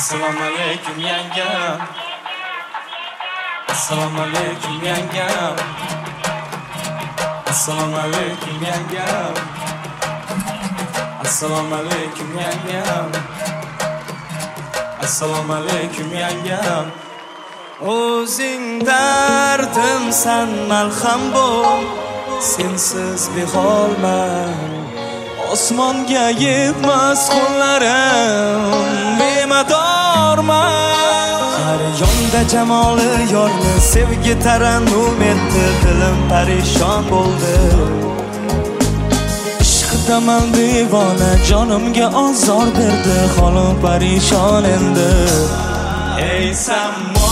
Assalomu alaykum yangam. Assalomu alaykum yangam. Assalomu alaykum yangam. Assalomu alaykum yangam. Assalomu alaykum yangam. O'zing dardimsan malham bo'l, sensiz beholman. Osmonga yetmas qo'llarim, bemadorman. Har yonda jamoli yorni sevgi tarannum etdi, dilim parishon bo'ldi. Ishqidaman devona, jonimga azor berdi, holim parishon endi. Ey sammo,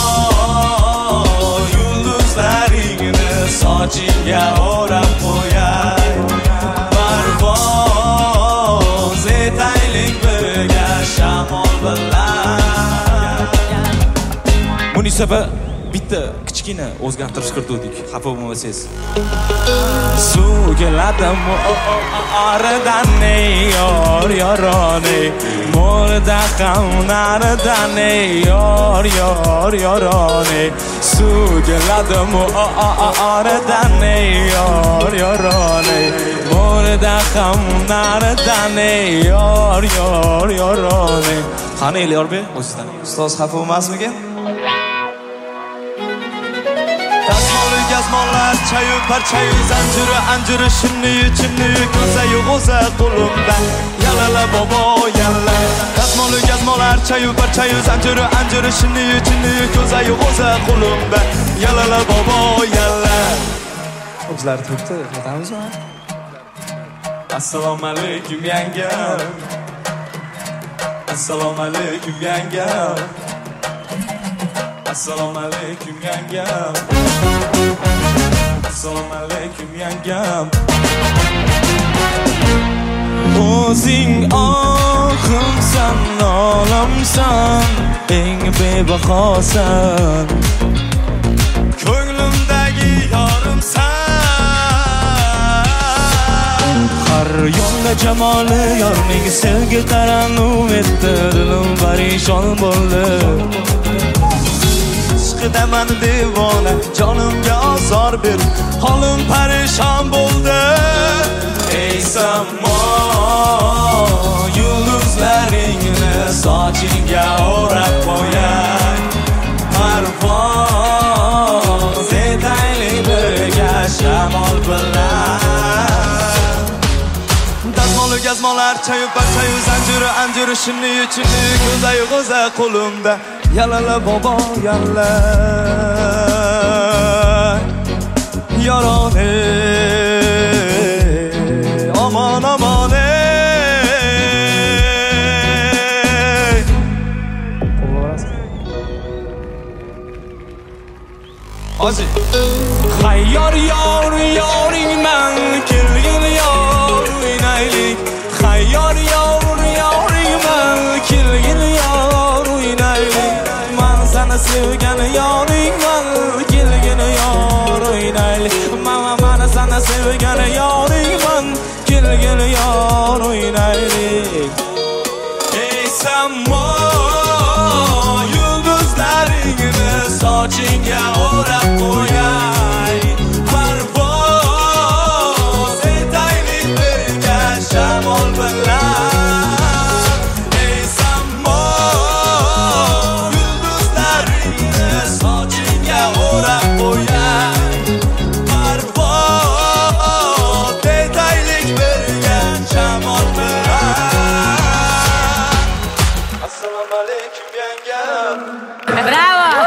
yulduzlaringni sochingga o'rab qo'yay. Parvoz etaylik birga shamol bilan. Munisaba bitta kichkina o'zgartirish kiritdik, xafa bo'lmasangiz. Suv keladim oradan yor yorone, mo'lda ham naridan yor yorone. Suv keladim oradan yor yorone, mo'lda ham naridan yor yorone. Qani Elyorbek, o'zingizdan. Ustoz xafa bo'lmasmikin? Gazmonlar chayu parchayu zanjiri anjiri shinniyu chinniyu ko'zayu g'o'za qo'limda yalala bobo yalla. Gazmonlar chayu parchayu zanjiri anjiri shinniyu chinniyu ko'zayu g'o'za qo'limda yalala bobo yalla. O'zlari turibdi, aytamizmi? Assalomu alaykum yangam. Assalomu alaykum yangam. Assalomu alaykum yangam. Assalomu alaykum yangam. O'zing oximsan, olamsan, eng bebahosan. Ko'nglimdagi yorimsan. Har yonda jamoli yorning sevgi tarannum etdi, dilim parishon bo'ldi. Ishqidaman devona, jonimga azor ber, holim parishon bo'ldi. Ey sammo, yulduzlaringni sochingga o'rab qo'yay. Parvoz etaylik birga shamol bilan. Dazmolu gazmonlar chayu parchayu zanjiri anjiri shinniyu chinniyu ko'zayu g'o'za qo'limda yalala bobo yalla. Yorone aman aman Ozi Hayyor yor yoringman, kelgin yor o'ynaylik. Hayyor yor yoringman, kelgin yor o'ynaylik. Men seni sevgan yoringman, kelgin yor o'ynaylik. Men seni sevgan yoringman, kelgin yor o'ynaylik. Ey sammo, yulduzlaringni sochingga o'rab qo'yay. Parvoz etaylik birga shamol bilan. Ey sammo, yulduzlaringni sochingga o'rab qo'yay. Parvoz etaylik birga shamol bilan. Assalomu alaykum yangam. Bravo!